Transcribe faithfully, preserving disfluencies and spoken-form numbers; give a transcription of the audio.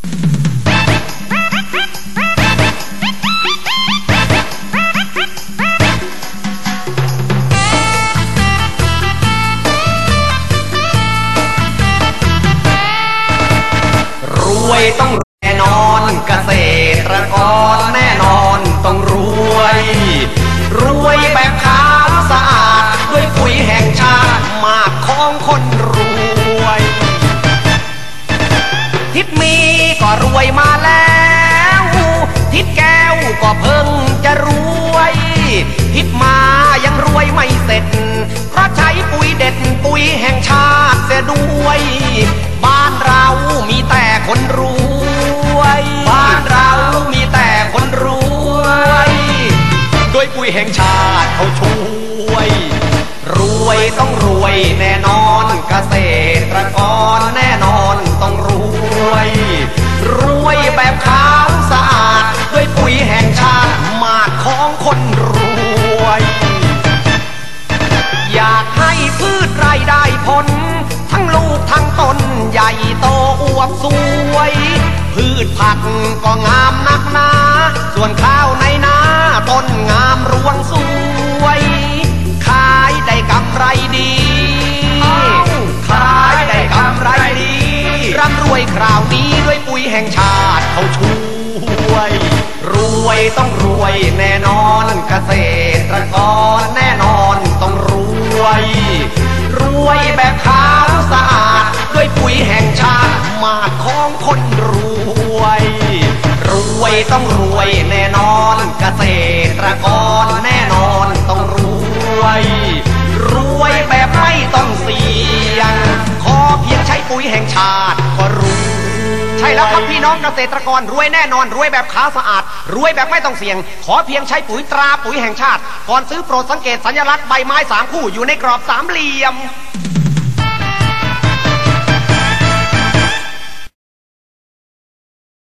ต้องแน่นอนเกษตรกรแน่นอนต้องรวยรวยแบบขาวสะอาดด้วยปุ๋ยแห่งชาติมากของคนรวยทิศมีก็รวยมาแล้วทิศแก้วก็เพิ่งจะรวยทิศมายังรวยไม่เสร็จเพราะใช้ปุ๋ยเด็ดปุ๋ยแห่งชาติเสียด้วยบ้านเรามีแต่คนรวยบ้านเรามีแต่คนรวยโดยปุ๋ยแห่งชาติเขาช่วยรวยต้องรวยแน่นอนเกษตรกรแน่นอนต้องรวยรวยแบบขาวสะอาดด้วยปุ๋ยแห่งชาติมาดของคนรวยอยากให้พืชรายได้ผลทั้งลูกทั้งต้นใหญ่โตอวบสวยพืชผักก็งามนักหนาส่วนข้าวในนาต้นงามรวงสวยขายได้กำไรดีขายได้กำไรดีร่ำรวยคราวนี้ด้วยปุ๋ยแห่งชาติเขาช่วยรวยต้องรวยแน่นอนเกษตรกรแน่นอนต้องรวยรวยแบบขาวสะอาดด้วยปุ๋ยแห่งชาติมาดของคนรวยรวยต้องรวยแน่นอนเกษตรกรแน่นอนต้องรวยรวยแบบไม่ต้องเสี่ยงขอเพียงใช้ปุ๋ยแห่งชาติก็รวยใช่แล้วครับพี่น้องเกษตรกรรวยแน่นอนรวยแบบขาวสะอาดรวยแบบไม่ต้องเสี่ยงขอเพียงใช้ปุ๋ยตราปุ๋ยแห่งชาติก่อนซื้อโปรดสังเกตสัญลักษณ์ใบไม้สามคู่อยู่ในกรอบสามเหลี่ยม